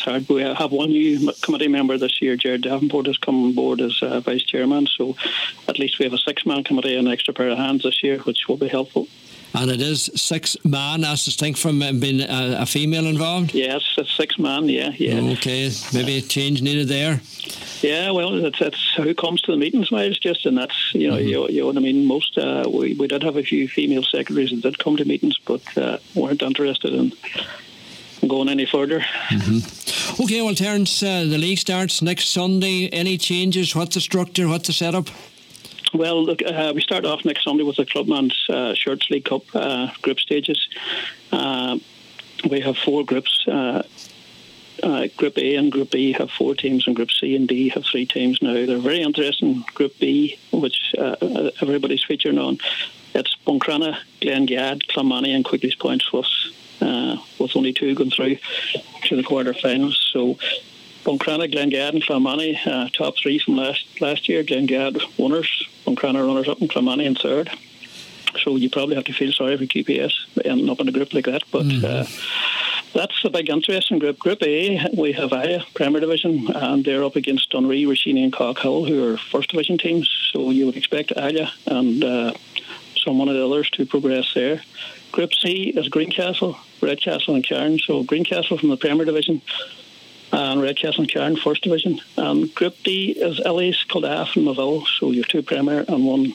hard. We have one new committee member this year. Jared Davenport has come on board as vice chairman, so at least we have a 6-man committee and an extra pair of hands this year, which will be helpful. And it is 6-man, as distinct from being a female involved? Yes, it's 6-man, yeah. Okay, maybe a change needed there. Yeah, well, that's who comes to the meetings, Miles, just, and that's, you know what I mean. Most, we did have a few female secretaries that did come to meetings, but weren't interested in going any further. Mm-hmm. Okay, well, Terence, the league starts next Sunday. Any changes? What's the structure? What's the setup? Well, look, we start off next Sunday with the Clubman's Shirts League Cup group stages. We have 4 groups. Group A and Group B have 4 teams, and Group C and D have 3 teams now. They're very interesting. Group B, which everybody's featuring on, it's Buncrana, Glengad, Clonmany and Quigley's Point Swifts, with only 2 going through to the quarter-finals. So Buncrana, Glengad and Clonmany, top 3 from last year. Glengad winners, Buncrana runners-up and Clonmany in third. So you probably have to feel sorry for QPS ending up in a group like that, but that's a big interest in Group A. We have Aya, Premier Division, and they're up against Dunree, Roisin and Cockhill, who are First Division teams. So you would expect Aya and some one of the others to progress there. Group C is Greencastle, Redcastle and Cairn. So Greencastle from the Premier Division and Redcastle and Cairn, First Division. And Group D is Ellis, Kildare and Maville. So you have 2 Premier and 1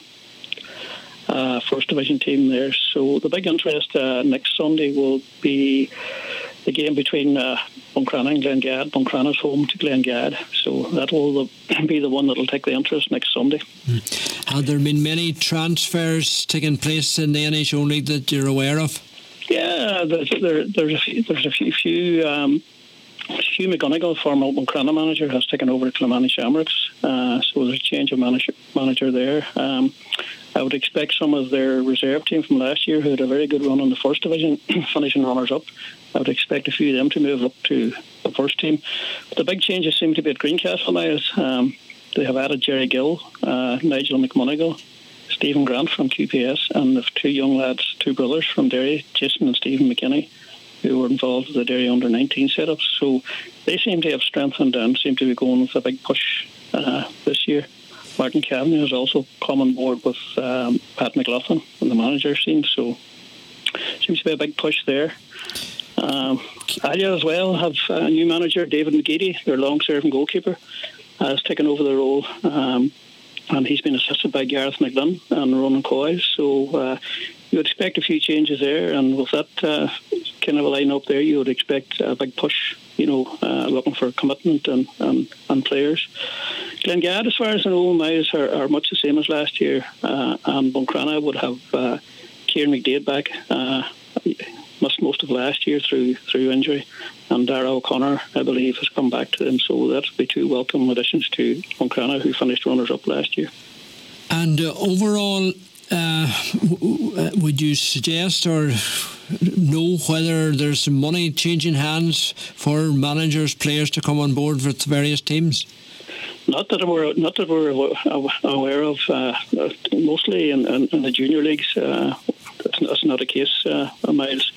First Division team there. So the big interest next Sunday will be the game between Buncrana and Glengad. Buncrana's home to Glengad, so that will be the one that will take the interest next Sunday. Have there been many transfers taking place in the NHL League that you're aware of? Yeah, there's a few. Hugh McGonigal, former Buncrana manager, has taken over the Clonmany Shamrocks, so there's a change of manager there. I would expect some of their reserve team from last year, who had a very good run in the First Division, finishing runners-up. I would expect a few of them to move up to the first team. But the big changes seem to be at Greencastle now. They have added Jerry Gill, Nigel McMonigal, Stephen Grant from QPS, and the 2 young lads, 2 brothers from Derry, Jason and Stephen McKinney, who were involved with the Derry under-19 setups. So they seem to have strengthened and seem to be going with a big push this year. Martin Kavanagh has also come on board with Pat McLaughlin on the manager scene, so seems to be a big push there. Alia as well have a new manager, David McGeady, their long-serving goalkeeper, has taken over the role, and he's been assisted by Gareth McLinn and Ronan Coyle. So you would expect a few changes there, and with that kind of a line-up there, you would expect a big push, looking for commitment and players. Glengad, as far as I know, Miles are much the same as last year, and Buncrana would have Kieran McDade back, missed most of last year through injury, and Dara O'Connor, I believe, has come back to them, so that would be 2 welcome additions to Buncrana, who finished runners-up last year. And overall, would you suggest or know whether there's some money changing hands for managers, players to come on board with various teams? Not that we're aware of. Mostly in the junior leagues, that's not a case, Miles.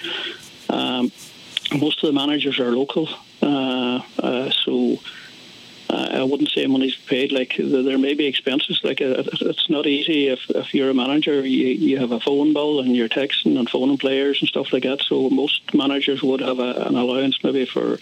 Most of the managers are local, so I wouldn't say money's paid. Like, there may be expenses. Like, it's not easy if you're a manager. You have a phone bill and you're texting and phoning players and stuff like that. So most managers would have an allowance maybe for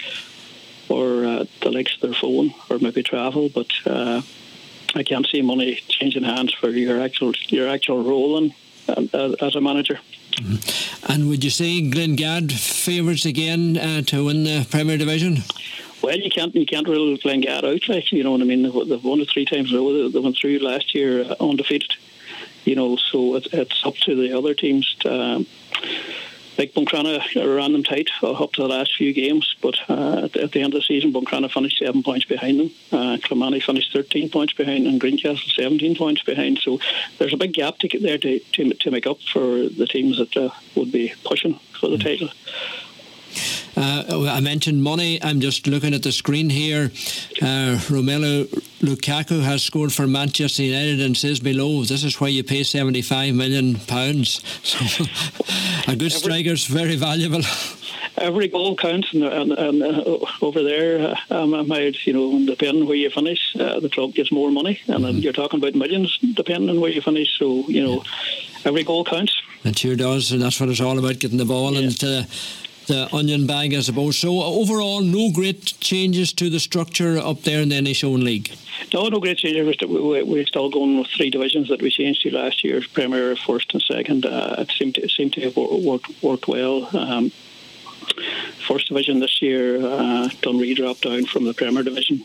the likes of their phone or maybe travel, but I can't see money changing hands for your actual role as a manager. Mm-hmm. And would you say Glengad favourites again to win the Premier Division? Well, you can't rule Glengad out, like, you know what I mean. They've won it 3 times in a row. They went through last year undefeated, so it's up to the other teams. Like Buncrana ran them tight up to the last few games, but at the end of the season, Buncrana finished 7 points behind them. Clonmany finished 13 points behind, and Greencastle 17 points behind. So there's a big gap to get there to make up for the teams that would be pushing for the title. I mentioned money. I'm just looking at the screen here. Romelu Lukaku has scored for Manchester United and says below, this is why you pay £75 million. So a good striker's very valuable. every goal counts, and over there, depending where you finish, the club gets more money, and you're talking about millions depending on where you finish. So every goal counts. It sure does, and that's what it's all about, getting the ball into the onion bag, I suppose. So overall, no great changes to the structure up there in the Inishowen League? No great changes. We're still going with 3 divisions that we changed to last year: Premier, First and Second. It seemed to have worked well. First division this year, Dunree dropped down from the Premier division.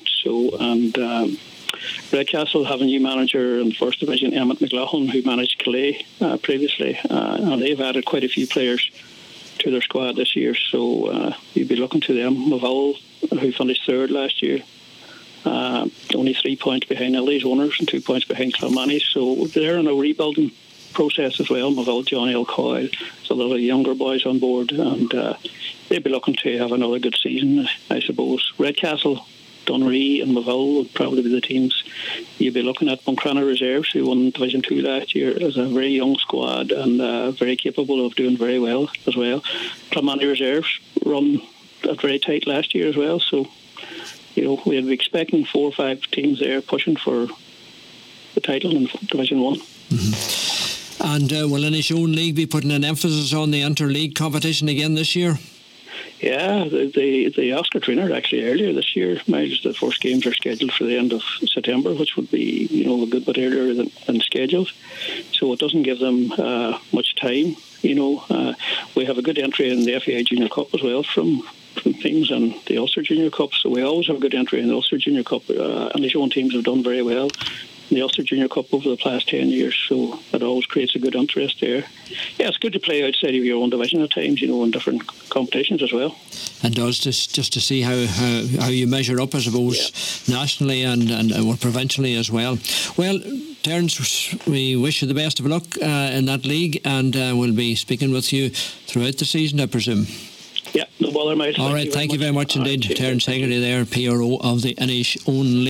Redcastle have a new manager in First division, Emmett McLaughlin, who managed Calais previously, and they've added quite a few players to their squad this year, so you'd be looking to them. Moville, who finished 3rd last year, only 3 points behind Ellie's owners and 2 points behind Kilmany, so they're in a rebuilding process as well. Moville, Johnny O'Coyle, there's a lot of younger boys on board, and they'd be looking to have another good season, I suppose. Redcastle, Dunree and Moville would probably be the teams you'd be looking at. Buncrana Reserves, who won Division 2 last year, is a very young squad and very capable of doing very well as well. Kilmany Reserves run very tight last year as well, so we'd be expecting 4 or 5 teams there pushing for the title in Division 1. Mm-hmm. And will Inishowen League be putting an emphasis on the inter-league competition again this year? Yeah, the Oscar Trainer actually earlier this year. Miles, the first games are scheduled for the end of September, which would be a good bit earlier than scheduled. So it doesn't give them much time. We have a good entry in the FAI Junior Cup as well from teams, and the Ulster Junior Cup. So we always have a good entry in the Ulster Junior Cup. And the Inishowen teams have done very well in the Ulster Junior Cup over the past 10 years, so it always creates a good interest there. Yeah, it's good to play outside of your own division at times, in different competitions as well. And does just to see how you measure up, I suppose, nationally and provincially as well. Well, Terence, we wish you the best of luck in that league, and we'll be speaking with you throughout the season, I presume. Yeah, no bother, mate. All right, thank you very much indeed. Terence Hegarty there, PRO of the Inishowen League.